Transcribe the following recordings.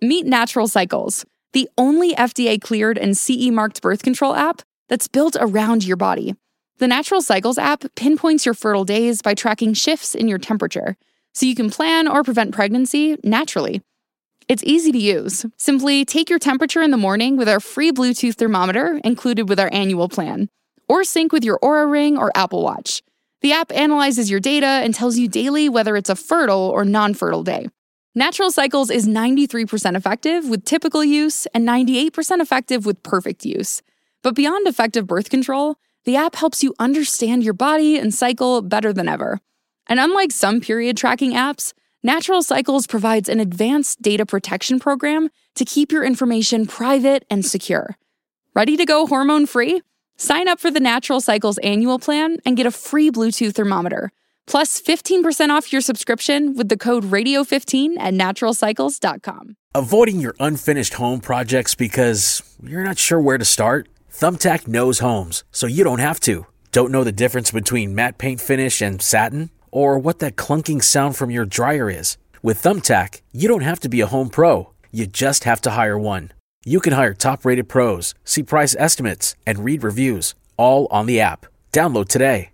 Meet Natural Cycles, the only FDA-cleared and CE-marked birth control app that's built around your body. The Natural Cycles app pinpoints your fertile days by tracking shifts in your temperature, so you can plan or prevent pregnancy naturally. It's easy to use. Simply take your temperature in the morning with our free Bluetooth thermometer included with our annual plan, or sync with your Oura Ring or Apple Watch. The app analyzes your data and tells you daily whether it's a fertile or non-fertile day. Natural Cycles is 93% effective with typical use and 98% effective with perfect use. But beyond effective birth control, the app helps you understand your body and cycle better than ever. And unlike some period tracking apps, Natural Cycles provides an advanced data protection program to keep your information private and secure. Ready to go hormone-free? Sign up for the Natural Cycles annual plan and get a free Bluetooth thermometer, plus 15% off your subscription with the code radio15 at naturalcycles.com. Avoiding your unfinished home projects because you're not sure where to start? Thumbtack knows homes, so you don't have to. Don't know the difference between matte paint finish and satin? Or what that clunking sound from your dryer is? With Thumbtack, you don't have to be a home pro. You just have to hire one. You can hire top-rated pros, see price estimates, and read reviews, all on the app. Download today.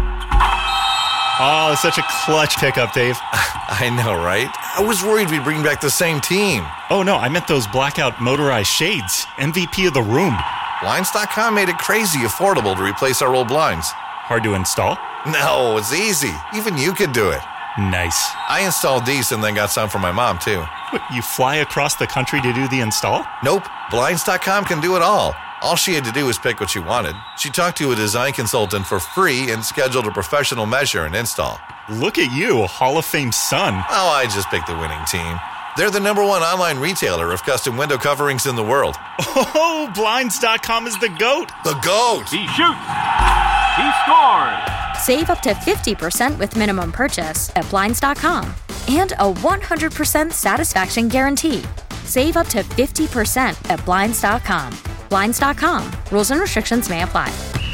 Oh, it's such a clutch pickup, Dave. I know, right? I was worried we'd bring back the same team. Oh, no, I meant those blackout motorized shades. MVP of the room. Blinds.com made it crazy affordable to replace our old blinds. Hard to install? No, it's easy. Even you could do it. Nice. I installed these and then got some for my mom, too. What, you fly across the country to do the install? Nope. Blinds.com can do it all. All she had to do was pick what she wanted. She talked to a design consultant for free and scheduled a professional measure and install. Look at you, Hall of Fame son. Oh, I just picked the winning team. They're the #1 online retailer of custom window coverings in the world. Oh, Blinds.com is the GOAT. The GOAT! He shoots. He scores. Save up to 50% with minimum purchase at Blinds.com. And a 100% satisfaction guarantee. Save up to 50% at Blinds.com. Blinds.com. Rules and restrictions may apply.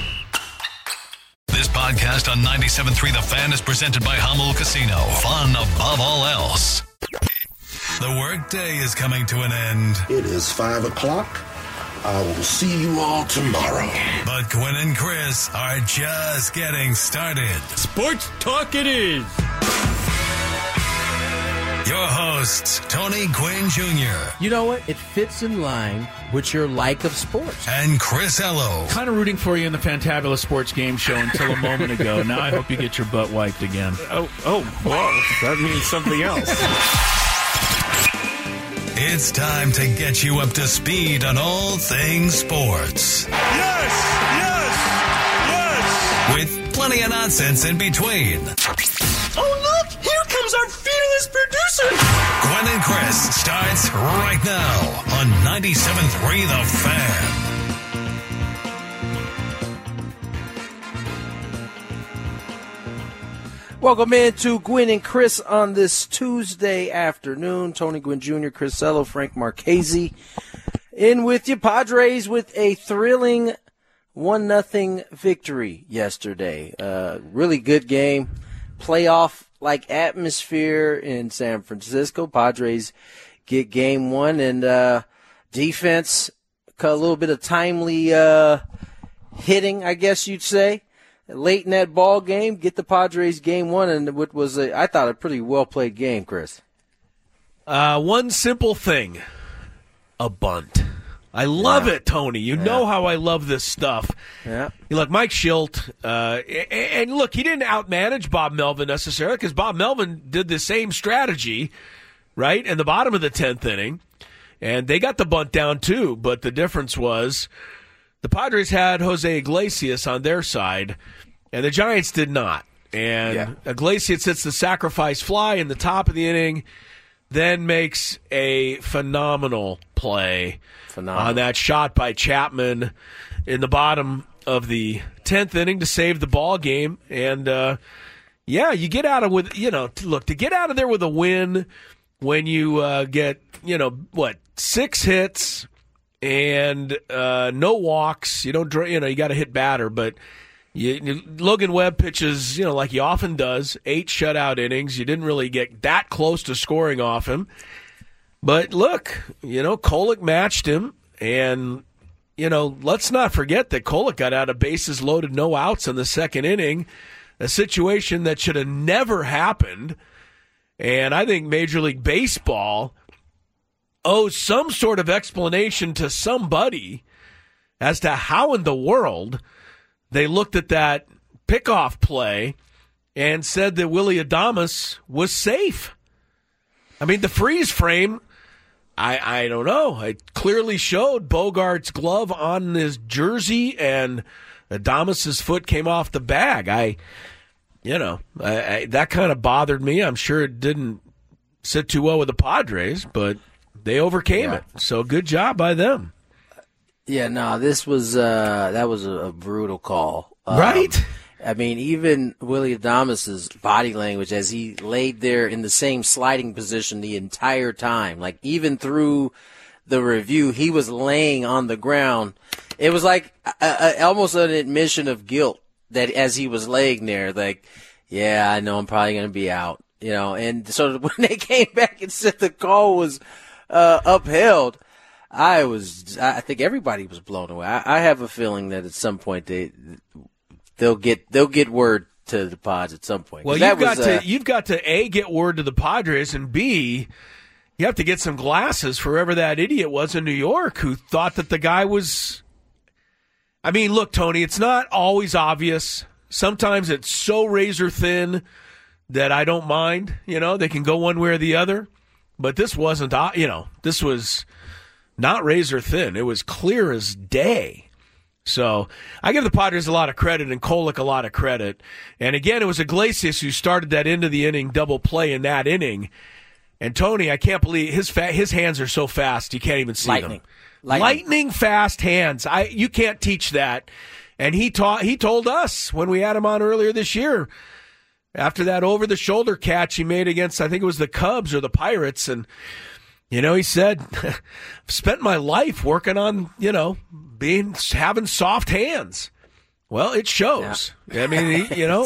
This podcast on 97.3 The Fan is presented by Hummel Casino. Fun above all else. The workday is coming to an end. It is 5 o'clock. I will see you all tomorrow. But Quinn and Chris are just getting started. Sports talk it is. Your hosts, Tony Gwynn Jr. You know what? It fits in line with your like of sports. And Chris Ello. Kind of rooting for you in the Fantabulous Sports Game Show until a moment ago. Now I hope you get your butt wiped again. Oh, well, that means something else. It's time to get you up to speed on all things sports. Yes! With plenty of nonsense in between. Oh, look! Here comes our fearless producer! Gwen and Chris starts right now on 97.3 The Fan. Welcome in to Gwynn and Chris on this Tuesday afternoon. Tony Gwynn Jr., Chris Ello, Frank Marchese in with you. Padres with a thrilling 1-0 victory yesterday. Really good game. Playoff-like atmosphere in San Francisco. Padres get game one, and defense, a little bit of timely hitting, I guess you'd say. Late in that ball game, get the Padres game one, and what was, I thought, a pretty well-played game, Chris. One simple thing, a bunt. I love it, Tony. You know how I love this stuff. Yeah. Look, Mike Schilt, and look, he didn't outmanage Bob Melvin necessarily because Bob Melvin did the same strategy, right, in the bottom of the 10th inning, and they got the bunt down too, but the difference was the Padres had Jose Iglesias on their side, and the Giants did not. And Iglesias hits the sacrifice fly in the top of the inning, then makes a phenomenal play on that shot by Chapman in the bottom of the 10th inning to save the ball game. And, you get out of to get out of there with a win when you get, 6 hits and no walks. You don't, you got to hit batter, but Logan Webb pitches, like he often does, 8 shutout innings. You didn't really get that close to scoring off him. But look, Kolek matched him, and, let's not forget that Kolek got out of bases loaded, no outs in the second inning, a situation that should have never happened. And I think Major League Baseball owes some sort of explanation to somebody as to how in the world they looked at that pickoff play and said that Willy Adames was safe. I mean, the freeze frame, I don't know. It clearly showed Bogart's glove on his jersey and Adames' foot came off the bag. That kind of bothered me. I'm sure it didn't sit too well with the Padres, but they overcame it. So good job by them. Yeah, no, this was that was a brutal call. Right? I mean, even Willy Adames' body language as he laid there in the same sliding position the entire time, like even through the review, he was laying on the ground. It was like almost an admission of guilt that as he was laying there, like, yeah, I know I'm probably going to be out, And so when they came back and said the call was upheld, I think everybody was blown away. I have a feeling that at some point they'll get word to the Pods at some point. Well, you've got to A, get word to the Padres, and B, you have to get some glasses for whoever that idiot was in New York who thought that the guy was. I mean, look, Tony, it's not always obvious. Sometimes it's so razor thin that I don't mind. They can go one way or the other. But this wasn't, this was not razor thin. It was clear as day. So I give the Padres a lot of credit and Kolek a lot of credit. And again, it was Iglesias who started that end of the inning double play in that inning. And Tony, I can't believe his hands are so fast you can't even see them. Lightning fast hands. You can't teach that. And he told us when we had him on earlier this year, after that over-the-shoulder catch he made against, I think it was the Cubs or the Pirates, and, he said, I've spent my life working on, having soft hands. Well, it shows. Yeah. I mean,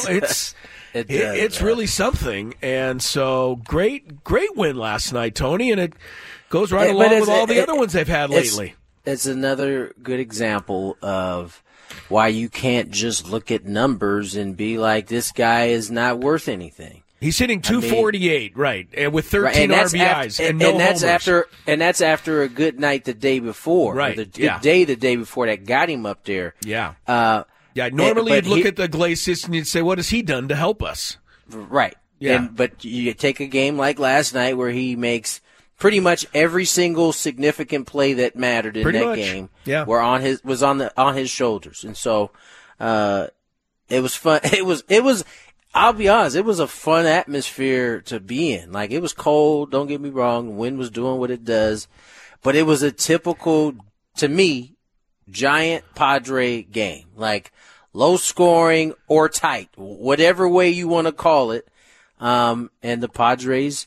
it's really something. And so great win last night, Tony, and it goes right along with all the other ones they've had lately. It's another good example of why you can't just look at numbers and be like, this guy is not worth anything. He's hitting 248, right, and with 13 RBIs and no homers. That's after a good night the day before, right? The day before that got him up there. Yeah, Normally you'd look at the Iglesias and you'd say, what has he done to help us? Right. Yeah. But you take a game like last night where he makes pretty much every single significant play that mattered in that game. Yeah. was on his shoulders, and so it was fun. It was. I'll be honest, it was a fun atmosphere to be in. Like, it was cold, don't get me wrong, the wind was doing what it does, but it was a typical, to me, Giant Padre game. Like, low scoring or tight, whatever way you want to call it. And the Padres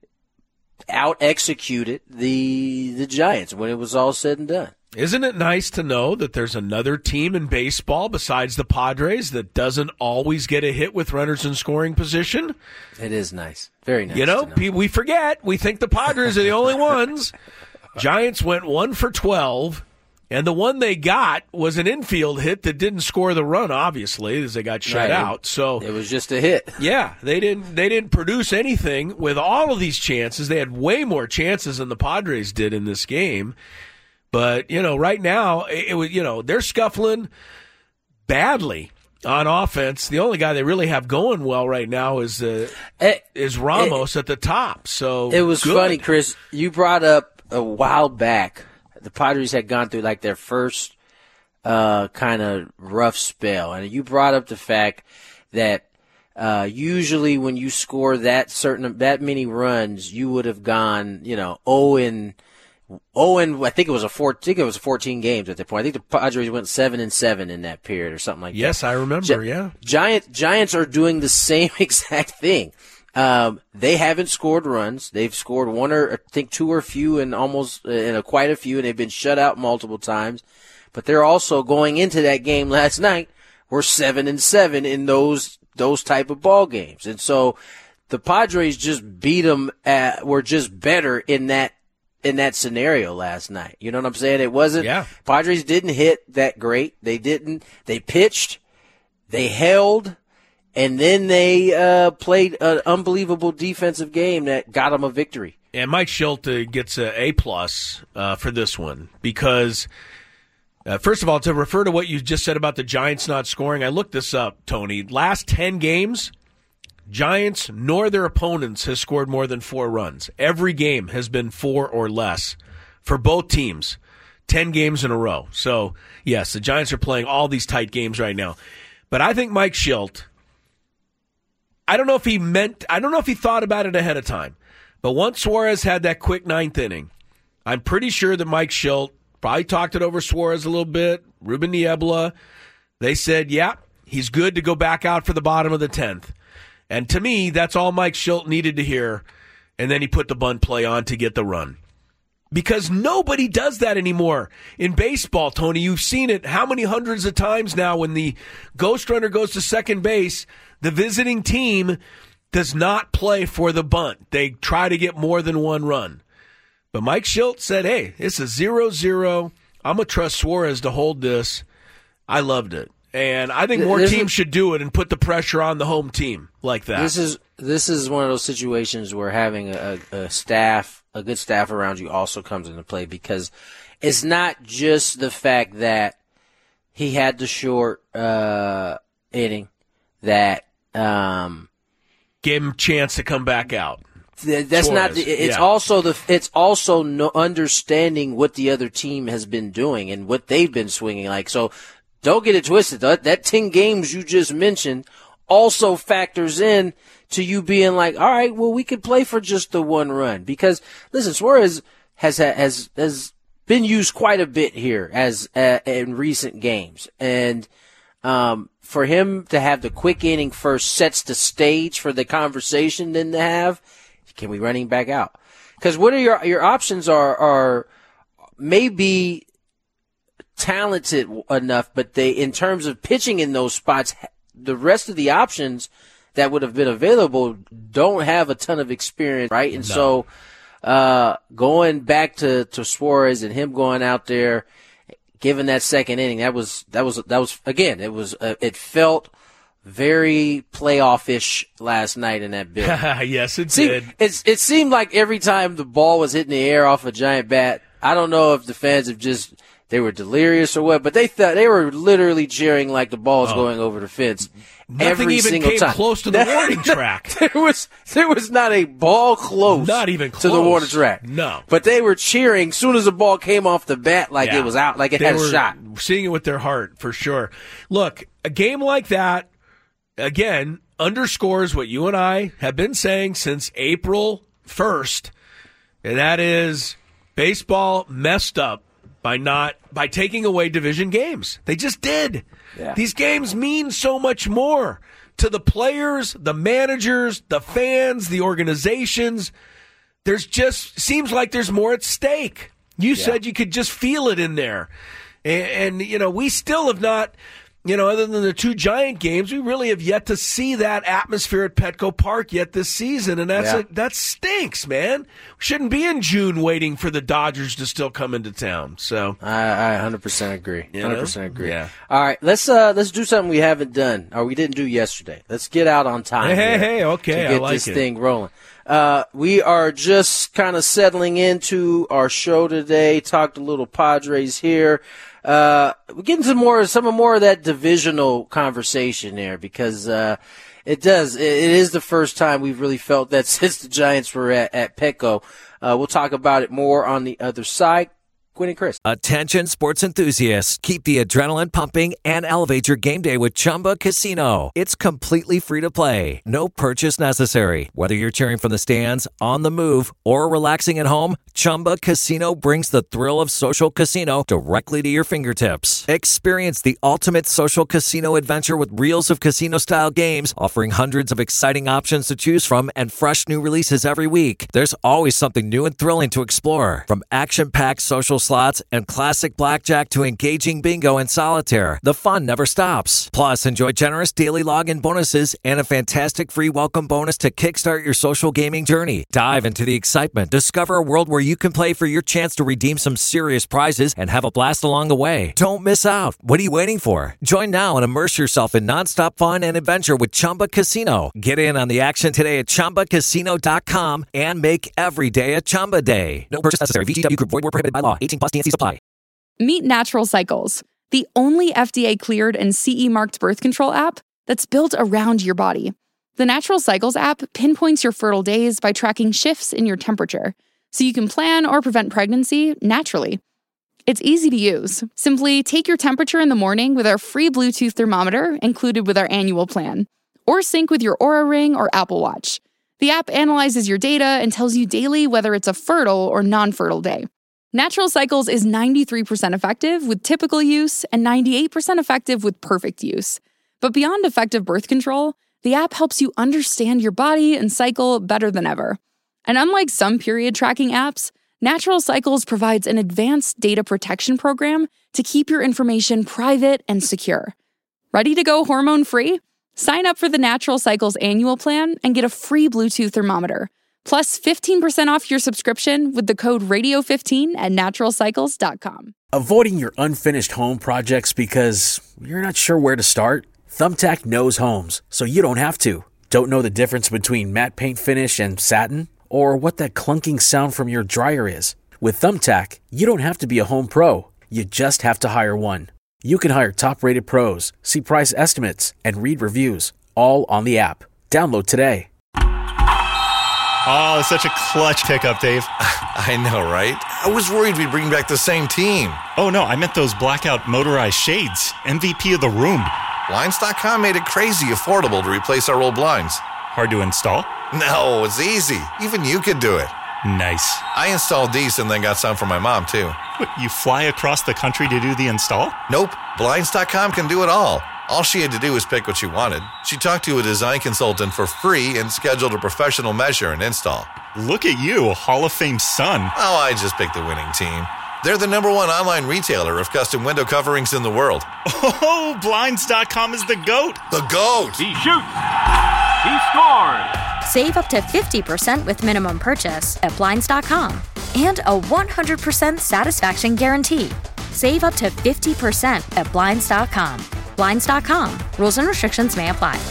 out-executed the Giants when it was all said and done. Isn't it nice to know that there's another team in baseball besides the Padres that doesn't always get a hit with runners in scoring position? It is nice. Very nice. We forget. We think the Padres are the only ones. Giants went 1 for 12, and the one they got was an infield hit that didn't score the run, obviously, as they got shut out. So it was just a hit. Yeah, they didn't produce anything with all of these chances. They had way more chances than the Padres did in this game. But, right now, they're scuffling badly on offense. The only guy they really have going well right now is Ramos at the top. So it was funny, Chris. You brought up a while back, the Padres had gone through like their first kind of rough spell. And you brought up the fact that usually when you score that many runs, you would have gone, 0 I think it was 14 games at that point. I think the Padres went 7-7 in that period or something like that. Yes, I remember. Yeah, Giants are doing the same exact thing. They haven't scored runs. They've scored one or I think two or few and quite a few, and they've been shut out multiple times. But they're also going into that game last night. We're 7-7 in those type of ball games, and so the Padres just beat them. Were just better in that in that scenario last night. You know what I'm saying? It wasn't Padres didn't hit that great. They pitched, they held, and then they played an unbelievable defensive game that got them a victory. And Mike Shildt gets an A+ for this one because, first of all, to refer to what you just said about the Giants not scoring, I looked this up, Tony. Last 10 games, Giants nor their opponents has scored more than 4 runs. Every game has been 4 or less for both teams, 10 games in a row. So, yes, the Giants are playing all these tight games right now. But I think Mike Shildt, I don't know if he thought about it ahead of time. But once Suarez had that quick 9th inning, I'm pretty sure that Mike Shildt probably talked it over Suarez a little bit, Ruben Niebla. They said, yeah, he's good to go back out for the bottom of the 10th. And to me, that's all Mike Shildt needed to hear. And then he put the bunt play on to get the run. Because nobody does that anymore. In baseball, Tony, you've seen it how many hundreds of times now when the ghost runner goes to second base, the visiting team does not play for the bunt. They try to get more than 1 run. But Mike Shildt said, hey, it's a 0-0. I'm going to trust Suarez to hold this. I loved it. And I think more teams should do it and put the pressure on the home team like that. This is one of those situations where having a good staff around you also comes into play, because it's not just the fact that he had the short inning that gave him a chance to come back out. That's Suarez. It's also no understanding what the other team has been doing and what they've been swinging like. So don't get it twisted. That 10 games you just mentioned also factors in to you being like, all right, well, we could play for just the 1 run. Because listen, Suarez has been used quite a bit here in recent games, and for him to have the quick inning first sets the stage for the conversation then to have, can we run him back out? Because what are your options are maybe talented enough, but they, in terms of pitching in those spots, the rest of the options that would have been available don't have a ton of experience, right? And so going back to Suarez and him going out there, given that second inning, that was again, it felt very playoff-ish last night in that building. Yes, it did. It seemed like every time the ball was hitting the air off a giant bat, I don't know if the fans they were delirious or what, but they thought they were literally cheering like the ball was going over the fence. Nothing every even single came time. Close to the warning track. There was not a ball close. Not even close to the warning track. No. But they were cheering as soon as the ball came off the bat, like it was out, like it had a shot. Seeing it with their heart, for sure. Look, a game like that, again, underscores what you and I have been saying since April 1st, and that is baseball messed up by taking away division games. They just did. Yeah. These games mean so much more to the players, the managers, the fans, the organizations. There's just seems like there's more at stake. You said you could just feel it in there. And we still have not, other than the 2 Giant games, we really have yet to see that atmosphere at Petco Park yet this season. And that stinks, man. We shouldn't be in June waiting for the Dodgers to still come into town. So I 100% agree. 100% agree. Yeah. All right, let's do something we haven't done, or we didn't do yesterday. Let's get out on time. Hey, okay, to get this thing rolling. We are just kind of settling into our show today. Talked a little Padres here. We're getting some more of that divisional conversation there, because it is the first time we've really felt that since the Giants were at Petco. We'll talk about it more on the other side. Quinn and Chris. Attention sports enthusiasts. Keep the adrenaline pumping and elevate your game day with Chumba Casino. It's completely free to play. No purchase necessary. Whether you're cheering from the stands, on the move, or relaxing at home, Chumba Casino brings the thrill of social casino directly to your fingertips. Experience the ultimate social casino adventure with reels of casino-style games, offering hundreds of exciting options to choose from and fresh new releases every week. There's always something new and thrilling to explore. From action-packed social slots, and classic blackjack to engaging bingo and solitaire, the fun never stops. Plus, enjoy generous daily login bonuses and a fantastic free welcome bonus to kickstart your social gaming journey. Dive into the excitement. Discover a world where you can play for your chance to redeem some serious prizes and have a blast along the way. Don't miss out. What are you waiting for? Join now and immerse yourself in nonstop fun and adventure with Chumba Casino. Get in on the action today at ChumbaCasino.com and make every day a Chumba day. No purchase necessary. VGW Group. Void where prohibited by law. 18 plus TNCs apply. Meet Natural Cycles, the only FDA-cleared and CE-marked birth control app that's built around your body. The Natural Cycles app pinpoints your fertile days by tracking shifts in your temperature, so you can plan or prevent pregnancy naturally. It's easy to use. Simply take your temperature in the morning with our free Bluetooth thermometer included with our annual plan, or sync with your Oura Ring or Apple Watch. The app analyzes your data and tells you daily whether it's a fertile or non-fertile day. Natural Cycles is 93% effective with typical use and 98% effective with perfect use. But beyond effective birth control, the app helps you understand your body and cycle better than ever. And unlike some period tracking apps, Natural Cycles provides an advanced data protection program to keep your information private and secure. Ready to go hormone-free? Sign up for the Natural Cycles annual plan and get a free Bluetooth thermometer, plus 15% off your subscription with the code RADIO15 at naturalcycles.com. Avoiding your unfinished home projects because you're not sure where to start? Thumbtack knows homes, so you don't have to. Don't know the difference between matte paint finish and satin? Or what that clunking sound from your dryer is? With Thumbtack, you don't have to be a home pro. You just have to hire one. You can hire top-rated pros, see price estimates, and read reviews, all on the app. Download today. Oh, such a clutch pickup, Dave. I know, right? I was worried we'd bring back the same team. Oh, no, I meant those blackout motorized shades. MVP of the room. Blinds.com made it crazy affordable to replace our old blinds. Hard to install? No, it's easy. Even you could do it. Nice. I installed these and then got some for my mom, too. What, you fly across the country to do the install? Nope. Blinds.com can do it all. All she had to do was pick what she wanted. She talked to a design consultant for free and scheduled a professional measure and install. Look at you, Hall of Fame son. Oh, I just picked the winning team. They're the #1 online retailer of custom window coverings in the world. Oh, Blinds.com is the GOAT. The GOAT! He shoots. He scores. Save up to 50% with minimum purchase at Blinds.com. And a 100% satisfaction guarantee. Save up to 50% at Blinds.com. Blinds.com. Rules and restrictions may apply.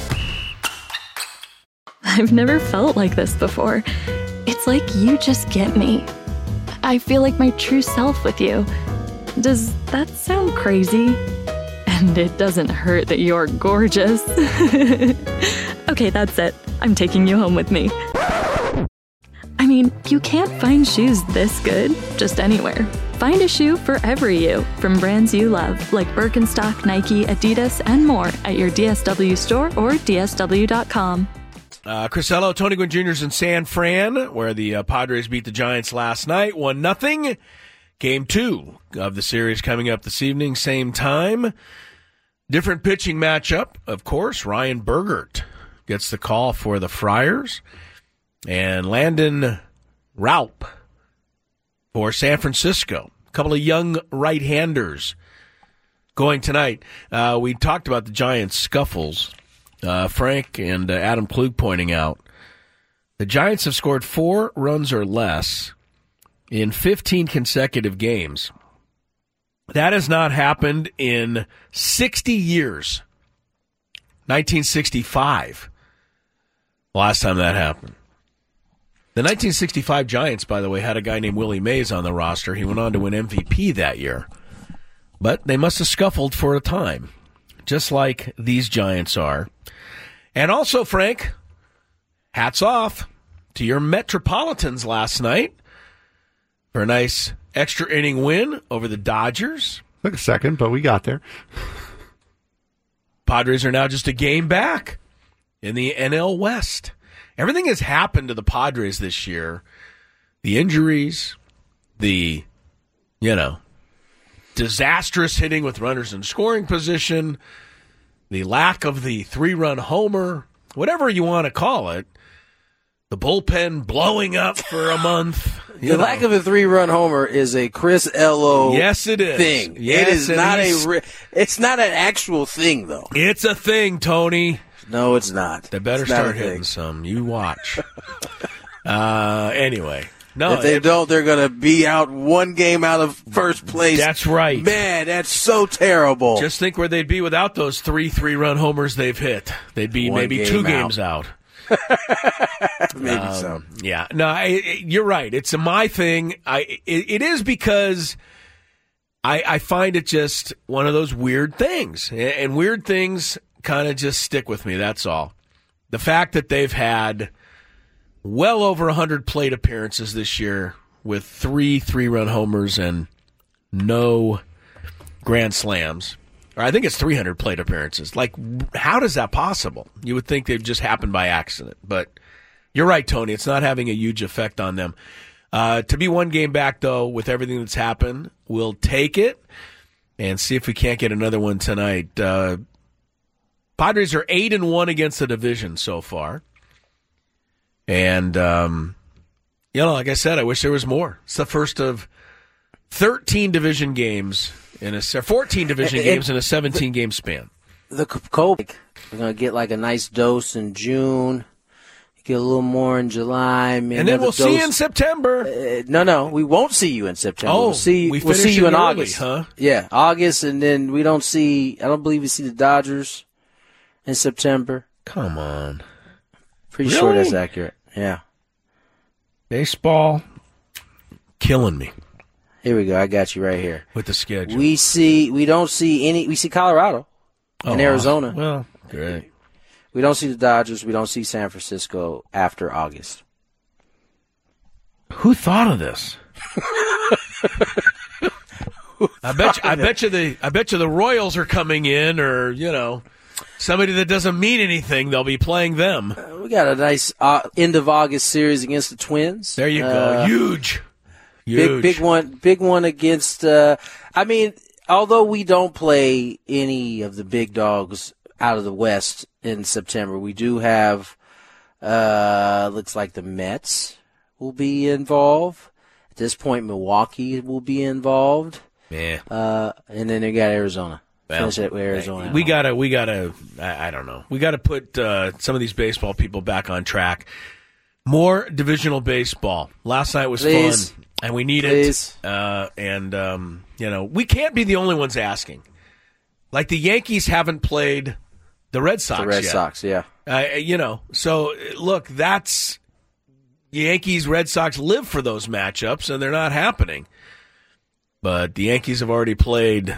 I've never felt like this before. It's like you just get me. I feel like my true self with you. Does that sound crazy? And it doesn't hurt that you're gorgeous. Okay, that's it. I'm taking you home with me. I mean, you can't find shoes this good just anywhere. Find a shoe for every you from brands you love, like Birkenstock, Nike, Adidas, and more at your DSW store or DSW.com. Crisello, Tony Gwynn Jr.'s in San Fran, where the Padres beat the Giants last night, 1-0. Game 2 of the series coming up this evening, same time. Different pitching matchup, of course. Ryan Bergert gets the call for the Friars, and Landon Raup for San Francisco. A couple of young right-handers going tonight. We talked about the Giants' scuffles. Frank and Adam Klug pointing out the Giants have scored 4 runs or less in 15 consecutive games. That has not happened in 60 years. 1965, last time that happened. The 1965 Giants, by the way, had a guy named Willie Mays on the roster. He went on to win MVP that year. But they must have scuffled for a time, just like these Giants are. And also, Frank, hats off to your Metropolitans last night for a nice extra inning win over the Dodgers. Took a second, but we got there. Padres are now just a game back in the NL West. Everything has happened to the Padres this year. The injuries, the, disastrous hitting with runners in scoring position, the lack of the 3-run homer, whatever you want to call it. the bullpen blowing up for a month. The lack of a 3-run homer is a Chris Ello yes, it is. thing. Yes, it is not it's not an actual thing, though. It's a thing, Tony. No, it's not. They better start hitting some. You watch. Anyway. No, if they don't, they're going to be out one game out of first place. That's right. Man, that's so terrible. Just think where they'd be without those 3-run homers they've hit. They'd be maybe 2 games out. Maybe so. Yeah. No, you're right. It's my thing. It is because I find it just one of those weird things. And weird things kind of just stick with me. That's all. The fact that they've had well over 100 plate appearances this year with 3-run homers and no grand slams. Or I think it's 300 plate appearances. Like, how is that possible? You would think they've just happened by accident. But you're right, Tony. It's not having a huge effect on them. To be one game back, though, with everything that's happened, we'll take it and see if we can't get another one tonight. Padres are 8-1 against the division so far. And, like I said, I wish there was more. It's the first of 13 division games. 14 division games in a 17-game span. The Coke, we're going to get like a nice dose in June, get a little more in July. And then we'll see you in September. No, we won't see you in September. Oh, we'll see you in August. Huh? Yeah, August, and then I don't believe we see the Dodgers in September. Come on. Pretty sure that's accurate. Yeah. Baseball, killing me. Here we go. I got you right here. With the schedule. We see Colorado and Arizona. Well, great. We don't see the Dodgers. We don't see San Francisco after August. Who thought of this? I bet you the Royals are coming in, or somebody that doesn't mean anything. They'll be playing them. We got a nice end of August series against the Twins. There you go. Huge. Big one against. Although we don't play any of the big dogs out of the West in September, we do have. Looks like the Mets will be involved. At this point, Milwaukee will be involved. Yeah. And then they got Arizona. Well, finish it with Arizona. We gotta. I don't know. We gotta put some of these baseball people back on track. More divisional baseball. Last night was fun. And we need it. We can't be the only ones asking. Like the Yankees haven't played the Red Sox yet. The Red Sox, yeah. So look, that's Yankees, Red Sox live for those matchups, and they're not happening. But the Yankees have already played,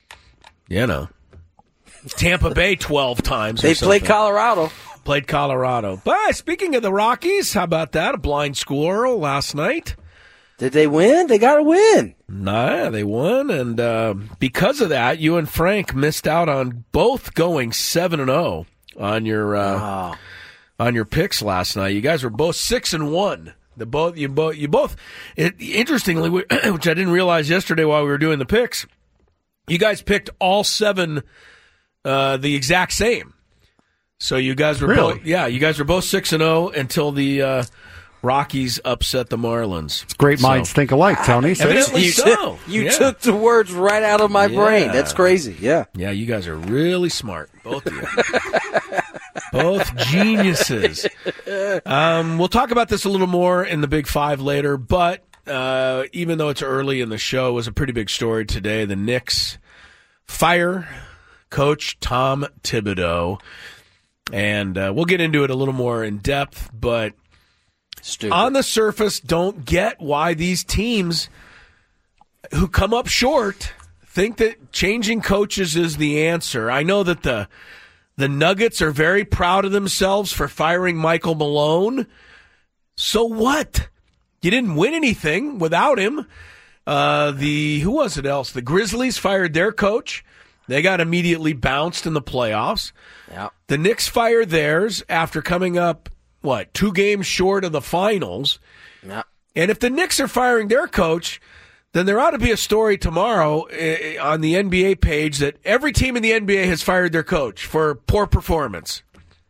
Tampa Bay 12 times. They played Colorado. But speaking of the Rockies, how about that? A blind squirrel last night. Did they win? They got to win. Nah, they won, and because of that, you and Frank missed out on both going 7-0 on your picks last night. You guys were both 6-1. You both. Interestingly, which I didn't realize yesterday while we were doing the picks, you guys picked all 7 the exact same. So you guys were both 6-0 until the Rockies upset the Marlins. It's great minds think alike, Tony. Evidently so. You took the words right out of my brain. That's crazy. Yeah. Yeah, you guys are really smart, both of you. Both geniuses. We'll talk about this a little more in the Big Five later, but even though it's early in the show, it was a pretty big story today. The Knicks fire Coach Tom Thibodeau, and we'll get into it a little more in depth, but on the surface, don't get why these teams who come up short think that changing coaches is the answer. I know that the Nuggets are very proud of themselves for firing Michael Malone. So what? You didn't win anything without him. Who was it else? The Grizzlies fired their coach. They got immediately bounced in the playoffs. Yep. The Knicks fired theirs after coming up 2 games short of the finals. Yeah. And if the Knicks are firing their coach, then there ought to be a story tomorrow on the NBA page that every team in the NBA has fired their coach for poor performance.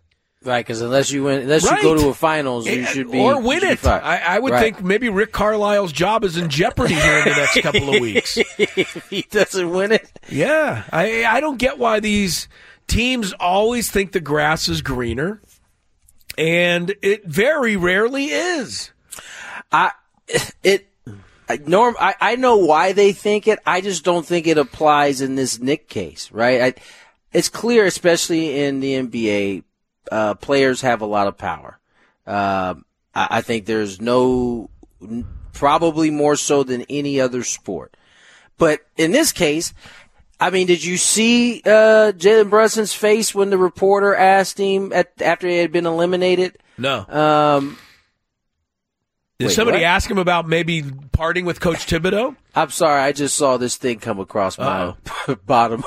Right, because unless you go to a finals, you should be or win it. Fired. I would think maybe Rick Carlisle's job is in jeopardy here in the next couple of weeks. If he doesn't win it. Yeah, I don't get why these teams always think the grass is greener, and it very rarely is. I know why they think it. I just don't think it applies in this Knick case, right? It's clear, especially in the NBA, players have a lot of power. I think there's probably more so than any other sport. But in this case, I mean, did you see Jalen Brunson's face when the reporter asked him after he had been eliminated? No. Did somebody ask him about maybe parting with Coach Thibodeau? I'm sorry, I just saw this thing come across my bottom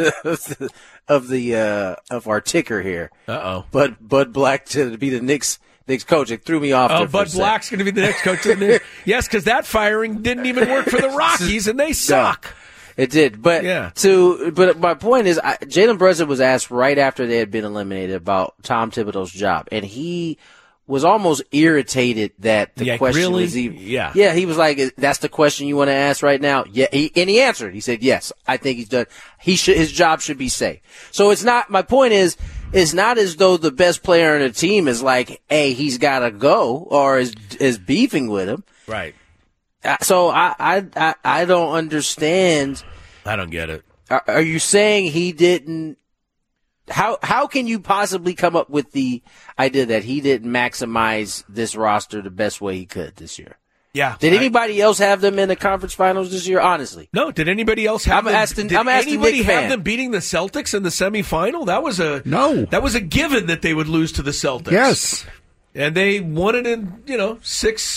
of our ticker here. Bud Black to be the Knicks coach. It threw me off. Oh, Bud Black's going to be the next coach of the Knicks. Yes, because that firing didn't even work for the Rockies, and they suck. No, it did, but But my point is, Jalen Brunson was asked right after they had been eliminated about Tom Thibodeau's job, and he was almost irritated that the question was even. Yeah, he was like, "That's the question you want to ask right now?" Yeah, and he answered. He said, "Yes, I think he's done. His job should be safe." So it's not. My point is, it's not as though the best player on the team is like, "Hey, he's got to go," or is beefing with him. Right. So I don't understand. I don't get it. Are you saying he didn't? How can you possibly come up with the idea that he didn't maximize this roster the best way he could this year? Yeah. Did anybody else have them in the conference finals this year? Honestly, no. Did anybody else have them? I'm asking anybody Nick have fan. them beating the Celtics in the semifinal? That was a given that they would lose to the Celtics. Yes, and they won it in six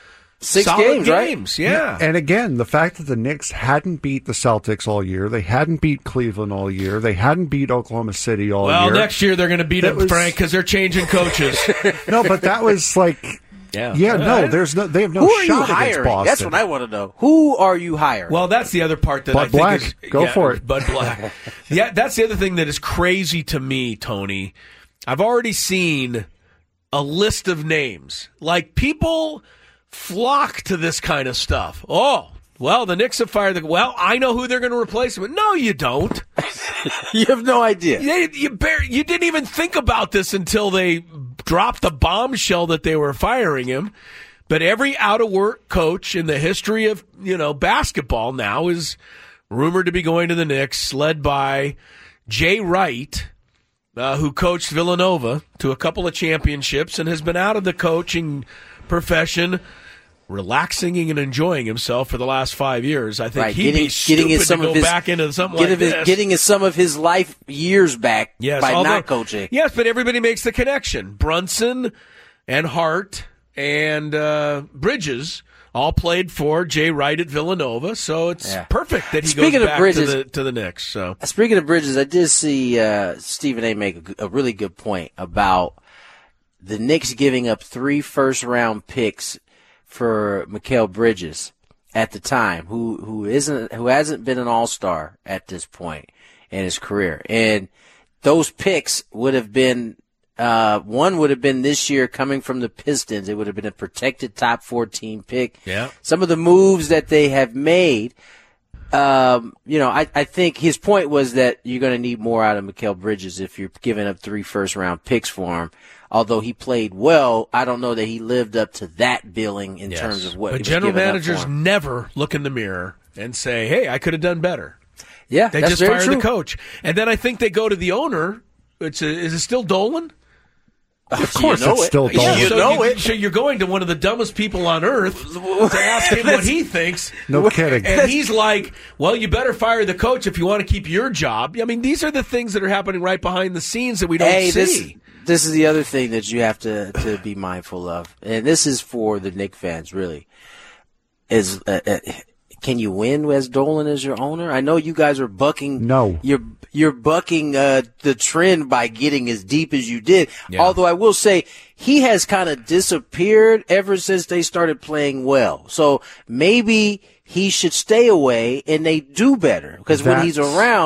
games, right? Yeah. And again, the fact that the Knicks hadn't beat the Celtics all year, they hadn't beat Cleveland all year, they hadn't beat Oklahoma City all year. Well, next year they're going to beat them, Frank, because they're changing coaches. No, but that was like, they have no Who shot are you against hiring? Boston. That's what I want to know. Who are you hiring? Well, that's the other part that Bud I think Black. is Go for it. Bud Black. Yeah, that's the other thing that is crazy to me, Tony. I've already seen a list of names. Like, people flock to this kind of stuff. Oh, well, the Knicks have fired I know who they're going to replace him with. No, you don't. You have no idea. You didn't even think about this until they dropped the bombshell that they were firing him. But every out-of-work coach in the history of, basketball now is rumored to be going to the Knicks, led by Jay Wright, who coached Villanova to a couple of championships and has been out of the coaching profession, relaxing and enjoying himself for the last 5 years. I think he'd be stupid to go back into something like this. Getting some of his life years back by not coaching. Yes, but everybody makes the connection. Brunson and Hart and Bridges all played for Jay Wright at Villanova, so it's perfect that he goes back to the Knicks. So, speaking of Bridges, I did see Stephen A. make a really good point about the Knicks giving up 3 first-round picks for Mikal Bridges at the time, who hasn't been an all-star at this point in his career. And those picks would have been one would have been this year coming from the Pistons. It would have been a protected top 14 pick. Yeah. Some of the moves that they have made, I think his point was that you're going to need more out of Mikal Bridges if you're giving up 3 first-round picks for him. Although he played well, I don't know that he lived up to that billing in terms of what. But general managers never look in the mirror and say, "Hey, I could have done better." Yeah, they just fire the coach, and then I think they go to the owner. Is it still Dolan? Of course, it's still Dolan. Yeah, so you're going to one of the dumbest people on earth to ask him what he thinks. No kidding. And he's like, "Well, you better fire the coach if you want to keep your job." I mean, these are the things that are happening right behind the scenes that we don't see. This is the other thing that you have to be mindful of, and this is for the Knicks fans, really, is can you win as Dolan as your owner? I know you guys are bucking. No. You're bucking the trend by getting as deep as you did. Yeah. Although I will say he has kind of disappeared ever since they started playing well. So maybe he should stay away and they do better, because when he's around,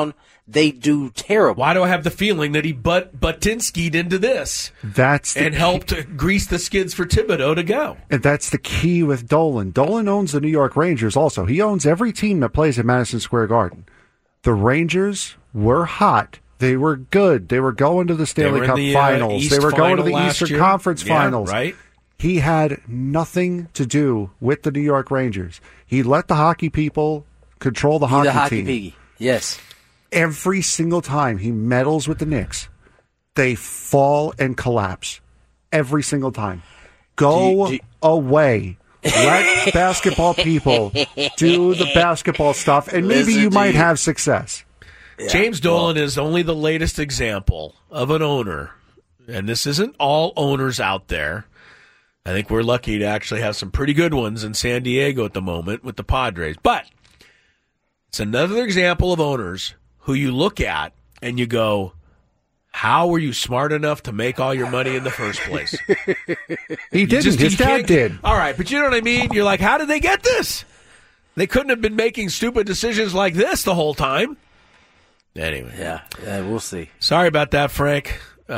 they do terrible. Why do I have the feeling that he Butinsky'd into this? And helped grease the skids for Thibodeau to go. And that's the key with Dolan. Dolan owns the New York Rangers also. He owns every team that plays at Madison Square Garden. The Rangers were hot. They were good. They were going to the Stanley Cup Finals. They were going to the Eastern Conference Finals. Right. He had nothing to do with the New York Rangers. He let the hockey people control the hockey team. Piggy. Yes. Every single time he meddles with the Knicks, they fall and collapse. Every single time. Go away. Let basketball people do the basketball stuff, and maybe you might have success. Yeah. James Dolan is only the latest example of an owner, and this isn't all owners out there. I think we're lucky to actually have some pretty good ones in San Diego at the moment with the Padres. But it's another example of owners who you look at and you go, how were you smart enough to make all your money in the first place? He didn't. His dad did. All right, but you know what I mean? You're like, how did they get this? They couldn't have been making stupid decisions like this the whole time. Anyway. Yeah, we'll see. Sorry about that, Frank.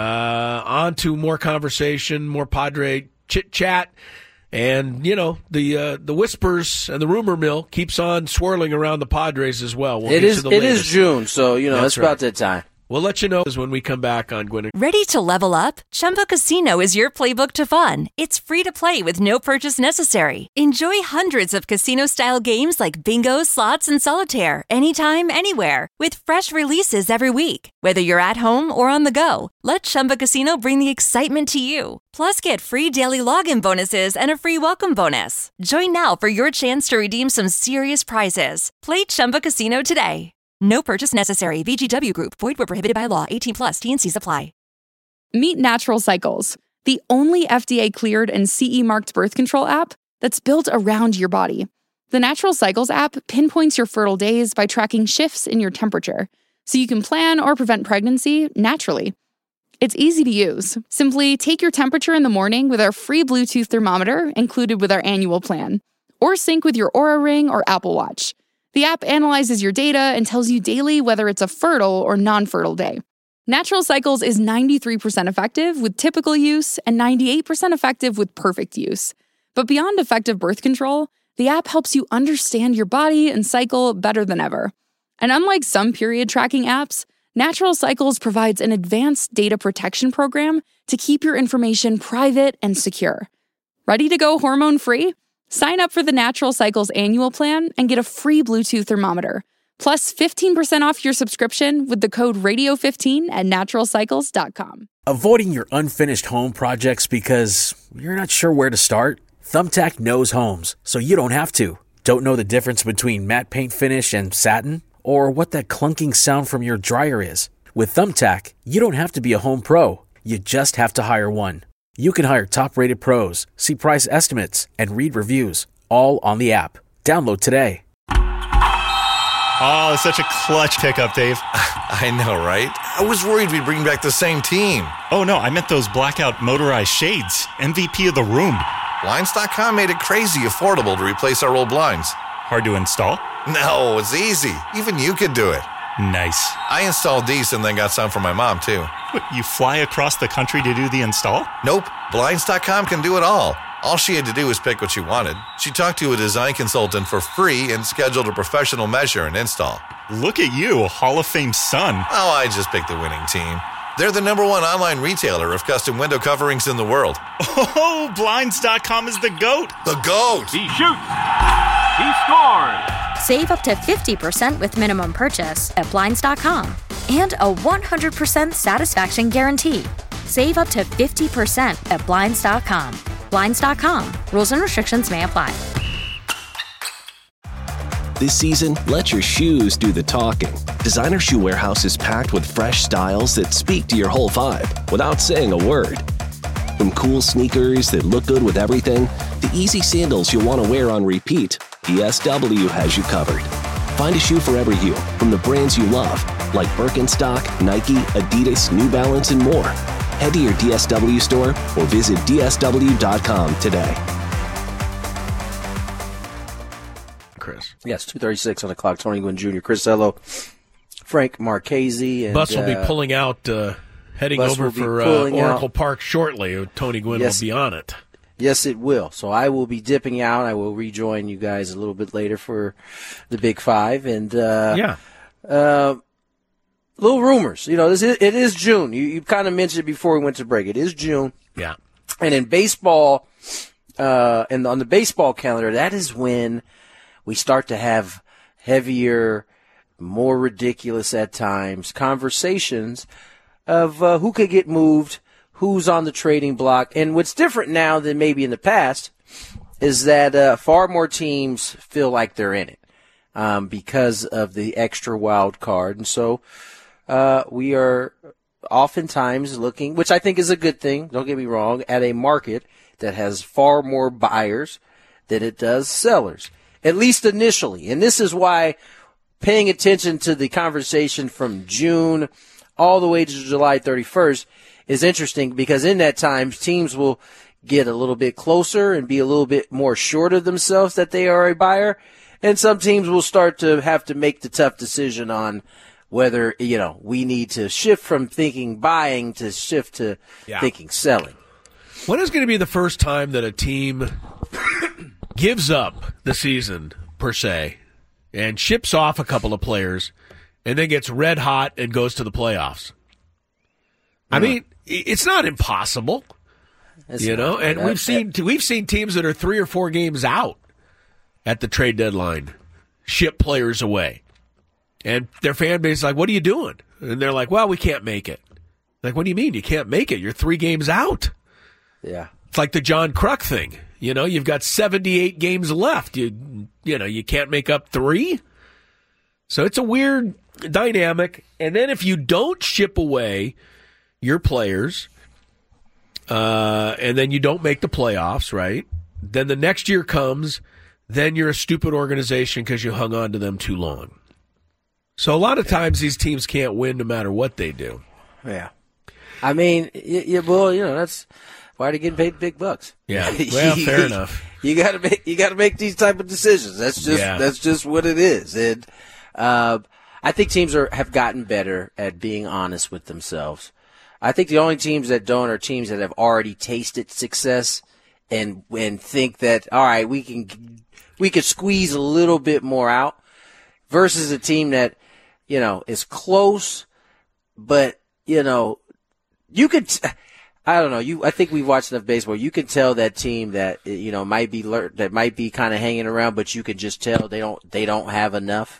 On to more conversation, more Padre chit-chat. And, the whispers and the rumor mill keeps on swirling around the Padres as well. It is June, so, it's about that time. We'll let you know when we come back on Gwynn. Ready to level up? Chumba Casino is your playbook to fun. It's free to play with no purchase necessary. Enjoy hundreds of casino-style games like bingo, slots, and solitaire anytime, anywhere with fresh releases every week. Whether you're at home or on the go, let Chumba Casino bring the excitement to you. Plus, get free daily login bonuses and a free welcome bonus. Join now for your chance to redeem some serious prizes. Play Chumba Casino today. No purchase necessary. VGW Group. Void where prohibited by law. 18+. T&Cs apply. Meet Natural Cycles, the only FDA-cleared and CE-marked birth control app that's built around your body. The Natural Cycles app pinpoints your fertile days by tracking shifts in your temperature, so you can plan or prevent pregnancy naturally. It's easy to use. Simply take your temperature in the morning with our free Bluetooth thermometer included with our annual plan, or sync with your Oura Ring or Apple Watch. The app analyzes your data and tells you daily whether it's a fertile or non-fertile day. Natural Cycles is 93% effective with typical use and 98% effective with perfect use. But beyond effective birth control, the app helps you understand your body and cycle better than ever. And unlike some period tracking apps, Natural Cycles provides an advanced data protection program to keep your information private and secure. Ready to go hormone-free? Sign up for the Natural Cycles annual plan and get a free Bluetooth thermometer, plus 15% off your subscription with the code radio15 at naturalcycles.com. Avoiding your unfinished home projects because you're not sure where to start? Thumbtack knows homes, so you don't have to. Don't know the difference between matte paint finish and satin? Or what that clunking sound from your dryer is? With Thumbtack, you don't have to be a home pro. You just have to hire one. You can hire top-rated pros, see price estimates, and read reviews, all on the app. Download today. Oh, it's such a clutch pickup, Dave. I know, right? I was worried we'd bring back the same team. Oh, no, I meant those blackout motorized shades. MVP of the room. Blinds.com made it crazy affordable to replace our old blinds. Hard to install? No, it's easy. Even you could do it. Nice. I installed these and then got some for my mom, too. What, you fly across the country to do the install? Nope. Blinds.com can do it all. All she had to do was pick what she wanted. She talked to a design consultant for free and scheduled a professional measure and install. Look at you, a Hall of Fame son. Oh, I just picked the winning team. They're the #1 online retailer of custom window coverings in the world. Oh, Blinds.com is the GOAT. The GOAT! He shoots! He scores! Save up to 50% with minimum purchase at Blinds.com. And a 100% satisfaction guarantee. Save up to 50% at Blinds.com. Blinds.com. Rules and restrictions may apply. This season, let your shoes do the talking. Designer Shoe Warehouse is packed with fresh styles that speak to your whole vibe without saying a word. From cool sneakers that look good with everything, to easy sandals you'll want to wear on repeat, DSW has you covered. Find a shoe for every you from the brands you love, like Birkenstock, Nike, Adidas, New Balance, and more. Head to your DSW store or visit DSW.com today. Chris. Yes, 2:36 on the clock. Tony Gwynn Jr., Chris Ello, Frank Marchese. And, Bus will be pulling out, heading over for Oracle Park shortly. Tony Gwynn will be on it. Yes, it will. So I will be dipping out. I will rejoin you guys a little bit later for the Big Five. And little rumors. You know, it is June. You kind of mentioned it before we went to break. It is June. Yeah. And in baseball, and on the baseball calendar, that is when we start to have heavier, more ridiculous at times conversations of who could get moved, who's on the trading block. And what's different now than maybe in the past is that far more teams feel like they're in it because of the extra wild card. And so we are oftentimes looking, which I think is a good thing, don't get me wrong, at a market that has far more buyers than it does sellers, at least initially. And this is why paying attention to the conversation from June all the way to July 31st is interesting, because in that time, teams will get a little bit closer and be a little bit more short of themselves that they are a buyer. And some teams will start to have to make the tough decision on whether, you know, we need to shift from thinking buying to shift to thinking selling. When is going to be the first time that a team gives up the season, per se, and ships off a couple of players and then gets red hot and goes to the playoffs? I mean, it's not impossible, and we've seen teams that are 3 or 4 games out at the trade deadline ship players away. And their fan base is like, what are you doing? And they're like, well, we can't make it. Like, what do you mean you can't make it? You're 3 games out. Yeah. It's like the John Kruk thing. You know, you've got 78 games left. You can't make up 3. So it's a weird dynamic. And then if you don't ship away your players, and then you don't make the playoffs, right? Then the next year comes, then you're a stupid organization because you hung on to them too long. So a lot of times these teams can't win no matter what they do. Yeah. I mean, that's why they're getting paid big bucks. Yeah. Well, fair enough. You gotta make these type of decisions. That's just what it is. And I think teams have gotten better at being honest with themselves. I think the only teams that don't are teams that have already tasted success and think that, all right, we could squeeze a little bit more out, versus a team that, you know, is close, but, you know, you could, I don't know, I think we've watched enough baseball. You can tell that team that, you know, might be kind of hanging around, but you can just tell they don't have enough.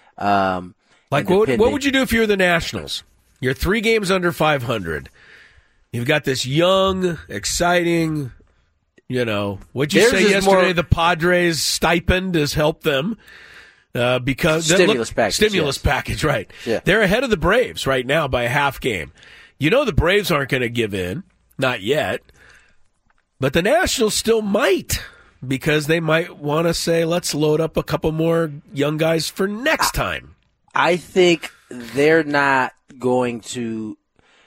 Like what would you do if you're the Nationals? You're 3 games under 500. You've got this young, exciting, you know, what'd you say yesterday? The Padres stipend has helped them. Because stimulus package, right? Yeah. They're ahead of the Braves right now by a half game. You know the Braves aren't going to give in, not yet, but the Nationals still might, because they might want to say, let's load up a couple more young guys for next time. I think they're not going to.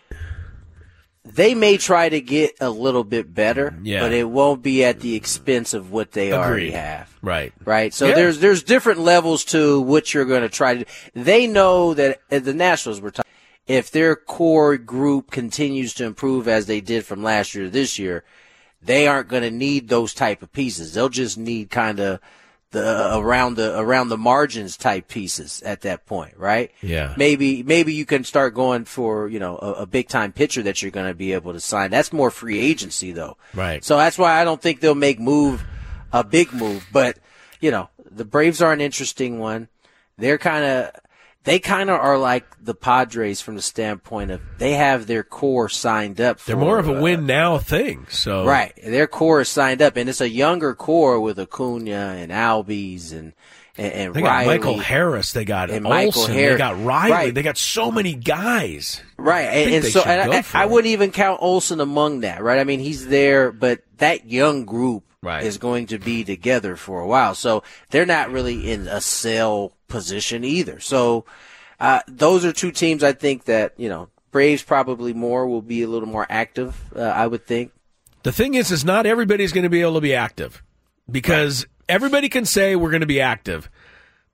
They may try to get a little bit better, but it won't be at the expense of what they already have. Right. So there's different levels to what you're going to try to do. They know that the Nationals were talking, if their core group continues to improve as they did from last year to this year, they aren't going to need those type of pieces. They'll just need kind of the around the margins type pieces at that point, right? Yeah. Maybe you can start going for, you know, a big time pitcher that you're going to be able to sign. That's more free agency though. Right. So that's why I don't think they'll make a big move, but you know, the Braves are an interesting one. They kind of are like the Padres from the standpoint of they have their core signed up. They're more of a win now thing. So right, their core is signed up, and it's a younger core with Acuna and Albies and they Riley. got Michael Harris. They got Olsen. They got Riley. Right. They got so many guys. Right, I wouldn't even count Olsen among that. Right, I mean he's there, but that young group is going to be together for a while, so they're not really in a sell position either. So those are 2 teams I think that, you know, Braves probably will be a little more active, I would think. The thing is not everybody's going to be able to be active, because everybody can say we're going to be active,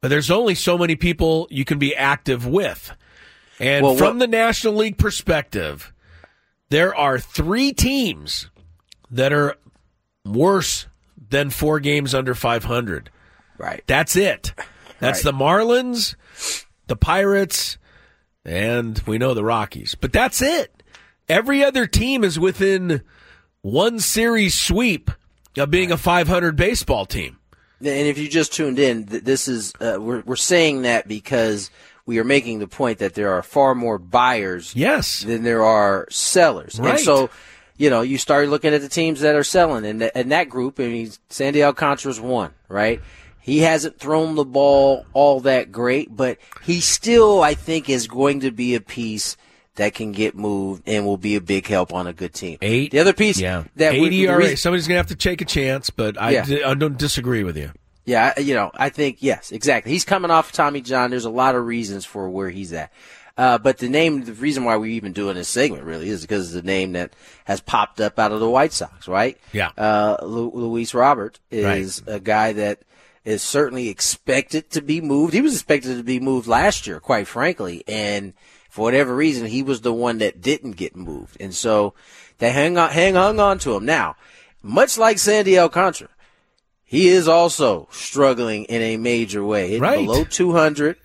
But there's only so many people you can be active with. And from the National League perspective, there are 3 teams that are worse than 4 games under 500. Right. That's it. That's the Marlins, the Pirates, and we know the Rockies. But that's it. Every other team is within one series sweep of being a 500 baseball team. And if you just tuned in, this is we're saying that because we are making the point that there are far more buyers than there are sellers. Right. And so, you start looking at the teams that are selling, and that group, Sandy Alcantara's one, right? He hasn't thrown the ball all that great, but he still, I think, is going to be a piece that can get moved and will be a big help on a good team. The other piece that 8 ERA. Somebody's going to have to take a chance, but I don't disagree with you. Yeah, I think, yes, exactly. He's coming off Tommy John. There's a lot of reasons for where he's at. But the reason why we're even doing this segment really is because it's the name that has popped up out of the White Sox, right? Yeah. Luis Robert is a guy that is certainly expected to be moved. He was expected to be moved last year, quite frankly, and for whatever reason, he was the one that didn't get moved. And so they hung on to him. Now, much like Sandy Alcantara, he is also struggling in a major way. Below 200.